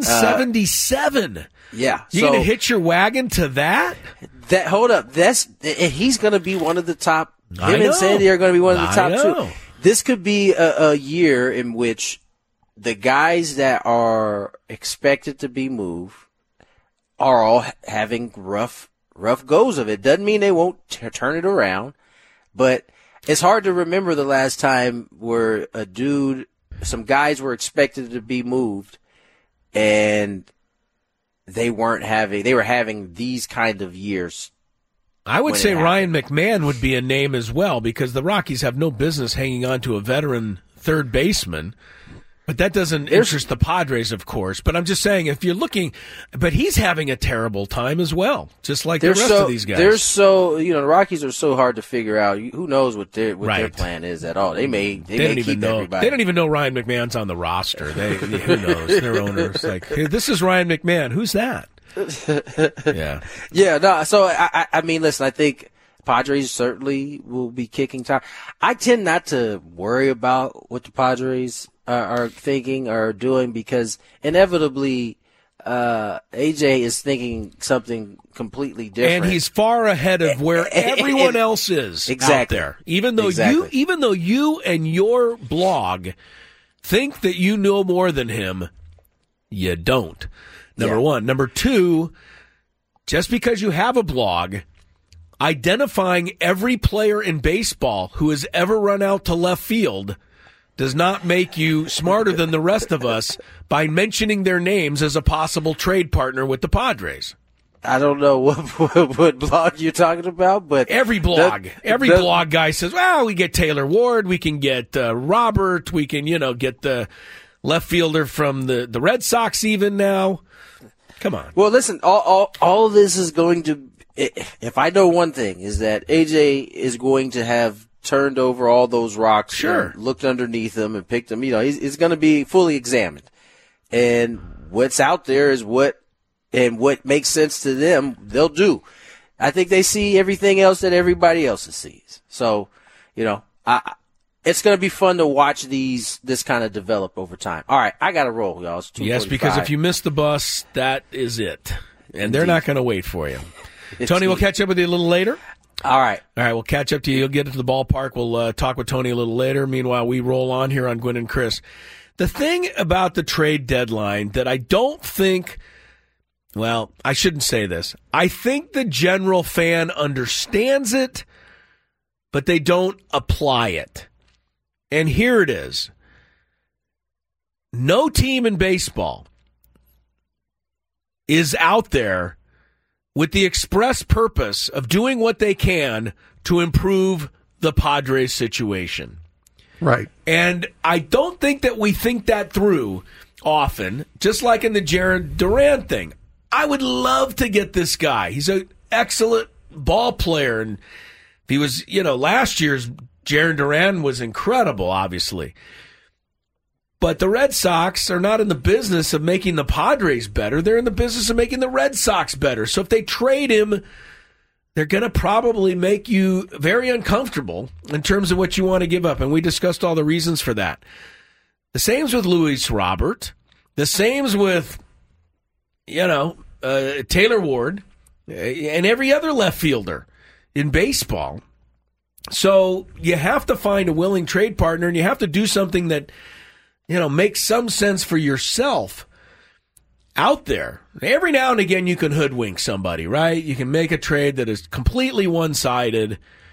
177. Yeah. You're going to hitch your wagon to that? Hold up. He's going to be one of the top. Him and Sandy are going to be one of the top 2. This could be a year in which the guys that are expected to be moved are all having rough goes of it. Doesn't mean they won't turn it around, but it's hard to remember the last time where some guys were expected to be moved and they were having these kind of years. I would say Ryan McMahon would be a name as well, because the Rockies have no business hanging on to a veteran third baseman. But that doesn't interest the Padres, of course. But I'm just saying, if you're looking, but he's having a terrible time as well, just like the rest of these guys. The Rockies are so hard to figure out. Who knows what their plan is at all? They may keep everybody. They don't even know Ryan McMahon's on the roster. Who knows? Their owner's like, hey, this is Ryan McMahon. Who's that? Yeah. So I mean, listen, I think Padres certainly will be kicking time. I tend not to worry about what the Padres are thinking or doing, because inevitably AJ is thinking something completely different, and he's far ahead of where everyone else is out there. Even though you and your blog think that you know more than him, you don't. Number one. Number two, just because you have a blog, identifying every player in baseball who has ever run out to left field does not make you smarter than the rest of us by mentioning their names as a possible trade partner with the Padres. I don't know what blog you're talking about, but every blog guy says, well, we get Taylor Ward, we can get Robert, we can, get the left fielder from the Red Sox even now. Come on. Well, listen, all of this is going to, if I know one thing, is that AJ is going to have turned over all those rocks, sure, looked underneath them and picked them. He's going to be fully examined, and what's out there is what makes sense to them, they'll do. I think they see everything else that everybody else sees. So, it's going to be fun to watch this kind of develop over time. All right, I got to roll, y'all. It's 2:45. Yes, because if you miss the bus, that is it, and they're not going to wait for you. Tony, we'll catch up with you a little later. All right, we'll catch up to you. You'll get to the ballpark. We'll talk with Tony a little later. Meanwhile, we roll on here on Gwynn and Chris. The thing about the trade deadline that I don't think, well, I shouldn't say this. I think the general fan understands it, but they don't apply it. And here it is. No team in baseball is out there with the express purpose of doing what they can to improve the Padres situation. Right. And I don't think that we think that through often, just like in the Jarren Duran thing. I would love to get this guy. He's an excellent ball player. And he was, last year's Jarren Duran was incredible, obviously. But the Red Sox are not in the business of making the Padres better. They're in the business of making the Red Sox better. So if they trade him, they're going to probably make you very uncomfortable in terms of what you want to give up. And we discussed all the reasons for that. The same's with Luis Robert. The same's with, Taylor Ward and every other left fielder in baseball. So you have to find a willing trade partner, and you have to do something that, makes some sense for yourself out there. Every now and again you can hoodwink somebody, right? You can make a trade that is completely one-sided,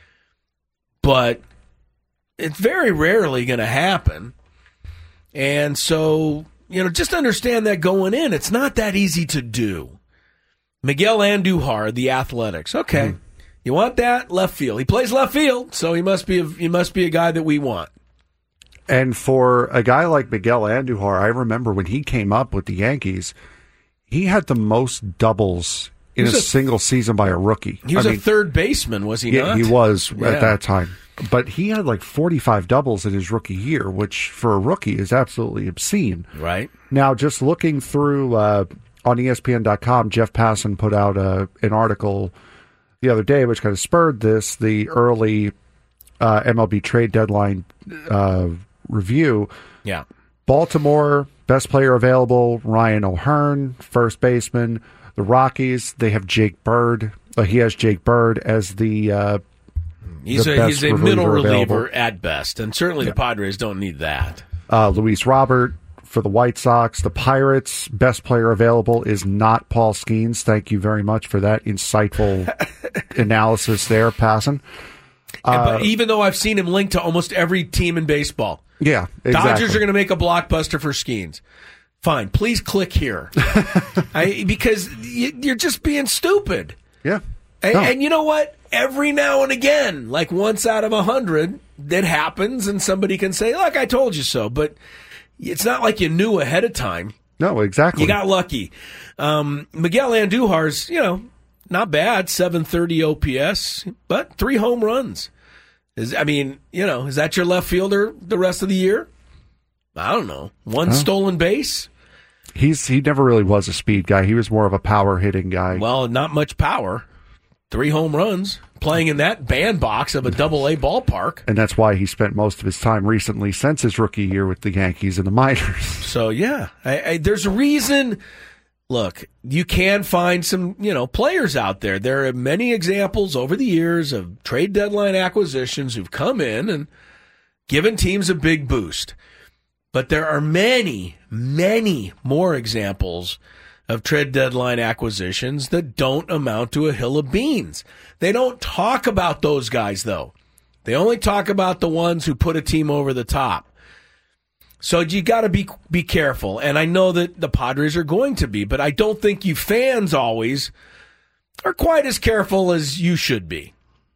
but it's very rarely going to happen. And so, just understand that going in, it's not that easy to do. Miguel Andujar, the Athletics. Okay. You want that? Left field. He plays left field, so he must be a guy that we want. And for a guy like Miguel Andujar, I remember when he came up with the Yankees, he had the most doubles in a single season by a rookie. He was a third baseman, was he not? Yeah, he was at that time. But he had like 45 doubles in his rookie year, which for a rookie is absolutely obscene. Right. Now, just looking through on ESPN.com, Jeff Passan put out an article the other day, which kind of spurred this, the early MLB trade deadline review. Yeah. Baltimore, best player available, Ryan O'Hearn, first baseman. The Rockies, they have Jake Bird. He has Jake Bird as the he's a middle reliever at best, and certainly the Padres don't need that. Luis Robert for the White Sox. The Pirates, best player available is not Paul Skeens. Thank you very much for that insightful analysis there, Passan. But even though I've seen him linked to almost every team in baseball. Yeah, exactly. Dodgers are going to make a blockbuster for Skeens. Fine, please click here. Because you're just being stupid. Yeah. And you know what? Every now and again, like once out of 100, that happens, and somebody can say, look, I told you so. But it's not like you knew ahead of time. No, exactly. You got lucky. Miguel Andujar's, not bad, 730 OPS, but 3 home runs. Is that your left fielder the rest of the year? I don't know. One stolen base? He never really was a speed guy. He was more of a power hitting guy. Well, not much power. 3 home runs, playing in that bandbox of a Double-A ballpark. And that's why he spent most of his time recently since his rookie year with the Yankees in the minors. So, yeah, there's a reason. Look, you can find some, players out there. There are many examples over the years of trade deadline acquisitions who've come in and given teams a big boost. But there are many, many more examples of trade deadline acquisitions that don't amount to a hill of beans. They don't talk about those guys, though. They only talk about the ones who put a team over the top. So you got to be careful. And I know that the Padres are going to be, but I don't think you fans always are quite as careful as you should be.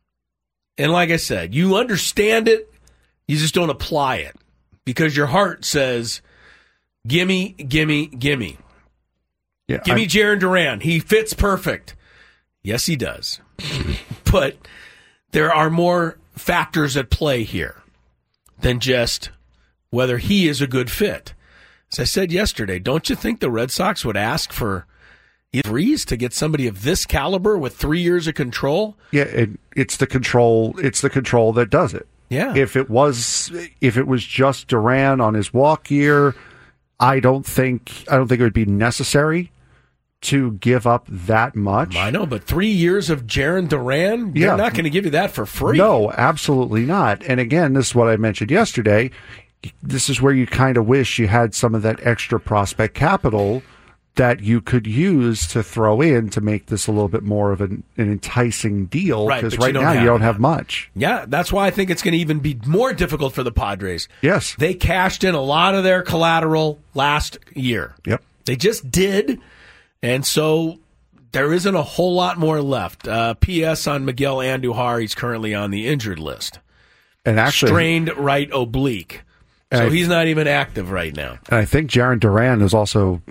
And like I said, you understand it, you just don't apply it because your heart says, gimme, gimme, gimme. Yeah, Give me Jarren Duran. He fits perfect. Yes, he does. But there are more factors at play here than just whether he is a good fit. As I said yesterday, don't you think the Red Sox would ask for Freeze to get somebody of this caliber with 3 years of control? Yeah, it's the control. It's the control that does it. Yeah. If it was just Duran on his walk year, I don't think it would be necessary to give up that much. I know, but 3 years of Jarren Duran, they're not going to give you that for free. No, absolutely not. And again, this is what I mentioned yesterday. This is where you kind of wish you had some of that extra prospect capital that you could use to throw in to make this a little bit more of an enticing deal. Because right now you don't have much. Yeah, that's why I think it's going to even be more difficult for the Padres. Yes. They cashed in a lot of their collateral last year. Yep. They just did. And so there isn't a whole lot more left. P.S. on Miguel Andujar, he's currently on the injured list. And actually, strained right oblique. So he's not even active right now. And I think Jarren Duran is also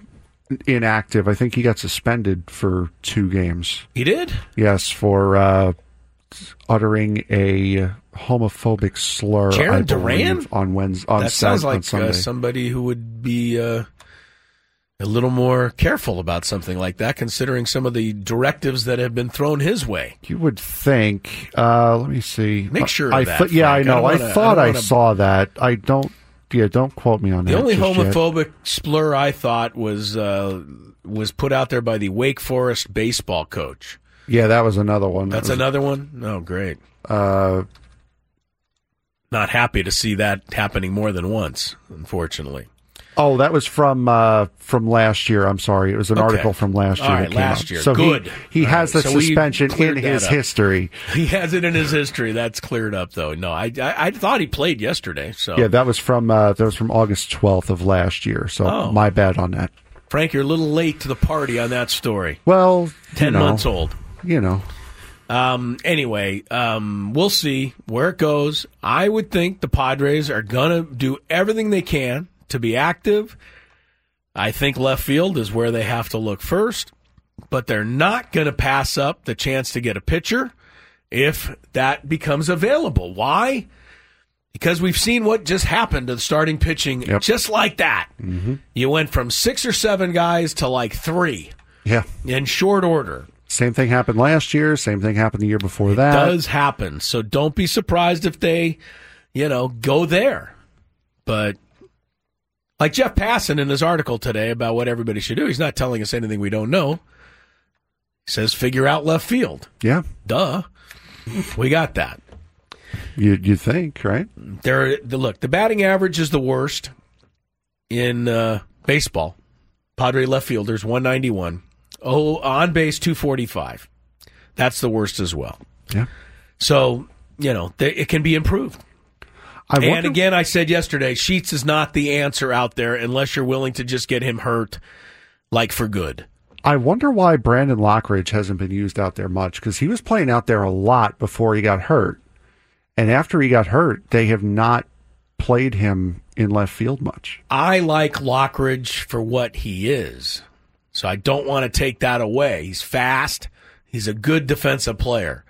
inactive. I think he got suspended for 2 games. He did? Yes, for uttering a homophobic slur. Jaron Duran on Wednesday. That sounds like Sunday. Somebody who would be a little more careful about something like that, considering some of the directives that have been thrown his way. You would think. Let me see. Make sure of that. Yeah, Frank. I know. I thought I saw that. I don't. Yeah, don't quote me on that. The only homophobic slur I thought was put out there by the Wake Forest baseball coach. Yeah, that was another one. That's another one? Oh, great. Not happy to see that happening more than once, unfortunately. Oh, that was from last year. I'm sorry. It was an article from last year. All right, last year. So good. He has the suspension in his history. He has it in his history. That's cleared up, though. No, I thought he played yesterday. So yeah, that was from August 12th of last year. So my bad on that. Frank, you're a little late to the party on that story. Well, 10 months old. You know. Anyway, we'll see where it goes. I would think the Padres are going to do everything they can to be active. I think left field is where they have to look first, but they're not going to pass up the chance to get a pitcher if that becomes available. Why? Because we've seen what just happened to the starting pitching just like that. Mm-hmm. You went from 6 or 7 guys to like 3 in short order. Same thing happened last year. Same thing happened the year before that. It does happen. So don't be surprised if they, go there. But like Jeff Passan in his article today about what everybody should do, he's not telling us anything we don't know. He says figure out left field. Yeah. Duh. We got that. You think, right? Look, the batting average is the worst in baseball. Padre left fielders, 191. On base, 245. That's the worst as well. Yeah. So, it can be improved. And again, I said yesterday, Sheets is not the answer out there unless you're willing to just get him hurt, like for good. I wonder why Brandon Lockridge hasn't been used out there much, because he was playing out there a lot before he got hurt. And after he got hurt, they have not played him in left field much. I like Lockridge for what he is. So I don't want to take that away. He's fast. He's a good defensive player.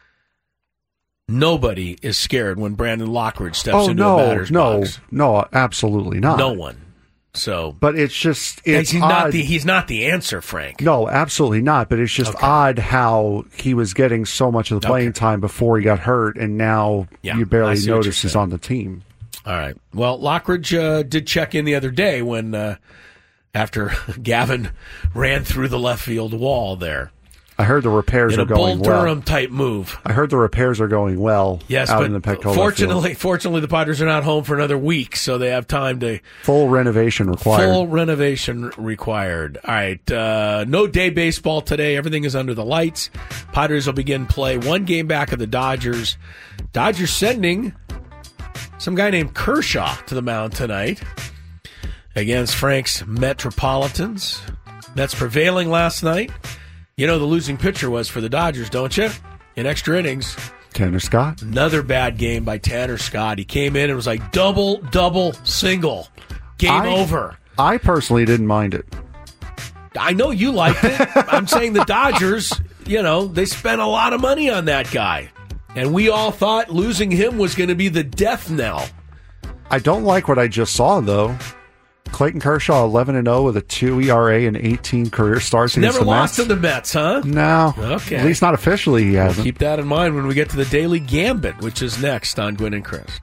Nobody is scared when Brandon Lockridge steps into a batter's box. No, absolutely not. No one. So, but it's odd. He's not the answer, Frank. No, absolutely not. But it's just odd how he was getting so much of the playing time before he got hurt, and now you barely notice he's on the team. All right. Well, Lockridge did check in the other day when after Gavin ran through the left field wall there. I heard the repairs are going well. In a Bull Durham type move. I heard the repairs are going well. Yes, out but in the Petco fortunately, the Padres are not home for another week, so they have time to. Full renovation required. Full renovation required. All right, no day baseball today. Everything is under the lights. Padres will begin play 1 game back of the Dodgers. Dodgers sending some guy named Kershaw to the mound tonight against Frank's Metropolitans. Mets prevailing last night. You know the losing pitcher was for the Dodgers, don't you? In extra innings. Tanner Scott. Another bad game by Tanner Scott. He came in and was like double, single. Game over. I personally didn't mind it. I know you liked it. I'm saying the Dodgers, they spent a lot of money on that guy. And we all thought losing him was going to be the death knell. I don't like what I just saw, though. Clayton Kershaw, 11-0 with a 2 ERA and 18 career starts against the Mets. Never lost to the Mets, huh? No. Okay. At least not officially he hasn't. We'll keep that in mind when we get to the Daily Gambit, which is next on Gwynn and Chris.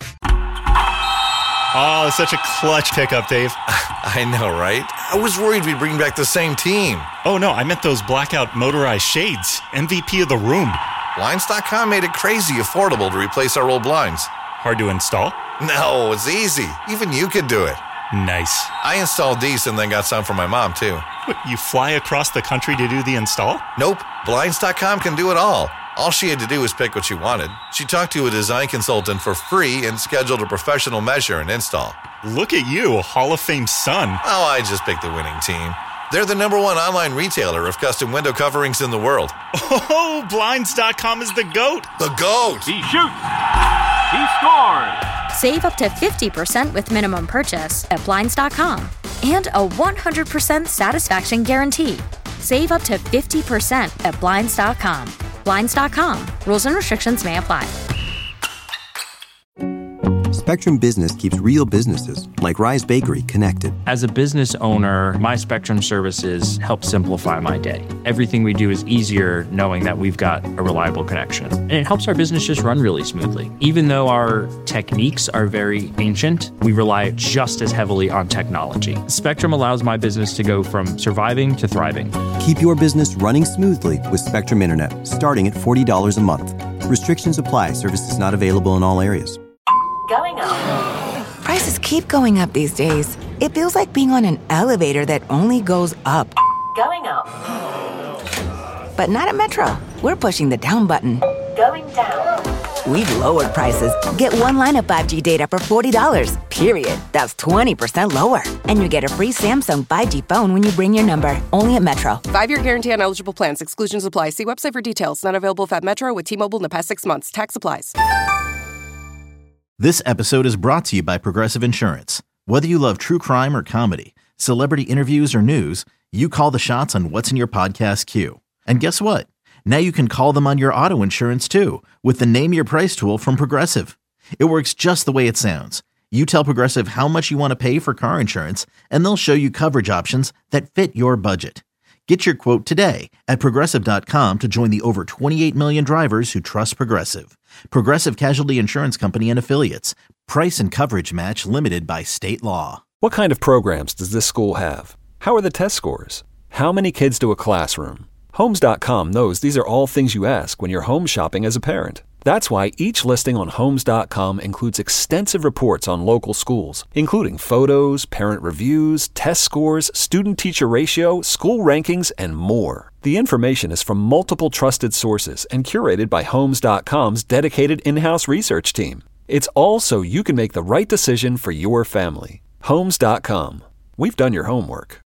Oh, it's such a clutch pickup, Dave. I know, right? I was worried we'd bring back the same team. Oh, no, I meant those blackout motorized shades. MVP of the room. Blinds.com made it crazy affordable to replace our old blinds. Hard to install? No, it's easy. Even you could do it. Nice. I installed these and then got some for my mom, too. What, you fly across the country to do the install? Nope. Blinds.com can do it all. All she had to do was pick what she wanted. She talked to a design consultant for free and scheduled a professional measure and install. Look at you, a Hall of Fame son. Oh, I just picked the winning team. They're the #1 online retailer of custom window coverings in the world. Oh, Blinds.com is the GOAT. The GOAT! He shoots! He scores! Save up to 50% with minimum purchase at Blinds.com. And a 100% satisfaction guarantee. Save up to 50% at Blinds.com. Blinds.com. Rules and restrictions may apply. Spectrum Business keeps real businesses, like Rise Bakery, connected. As a business owner, my Spectrum services help simplify my day. Everything we do is easier knowing that we've got a reliable connection. And it helps our business just run really smoothly. Even though our techniques are very ancient, we rely just as heavily on technology. Spectrum allows my business to go from surviving to thriving. Keep your business running smoothly with Spectrum Internet, starting at $40 a month. Restrictions apply. Services not available in all areas. Going up. Prices keep going up these days. It feels like being on an elevator that only goes up. Going up. But not at Metro. We're pushing the down button. Going down. We've lowered prices. Get one line of 5G data for $40, period. That's 20% lower. And you get a free Samsung 5G phone when you bring your number. Only at Metro. 5-year guarantee on eligible plans. Exclusions apply. See website for details. Not available at Metro with T-Mobile in the past 6 months. Tax applies. This episode is brought to you by Progressive Insurance. Whether you love true crime or comedy, celebrity interviews or news, you call the shots on what's in your podcast queue. And guess what? Now you can call them on your auto insurance too with the Name Your Price tool from Progressive. It works just the way it sounds. You tell Progressive how much you want to pay for car insurance, and they'll show you coverage options that fit your budget. Get your quote today at Progressive.com to join the over 28 million drivers who trust Progressive. Progressive Casualty Insurance Company and Affiliates. Price and coverage match limited by state law. What kind of programs does this school have? How are the test scores? How many kids do a classroom? Homes.com knows these are all things you ask when you're home shopping as a parent. That's why each listing on Homes.com includes extensive reports on local schools, including photos, parent reviews, test scores, student-teacher ratio, school rankings, and more. The information is from multiple trusted sources and curated by Homes.com's dedicated in-house research team. It's all so you can make the right decision for your family. Homes.com. We've done your homework.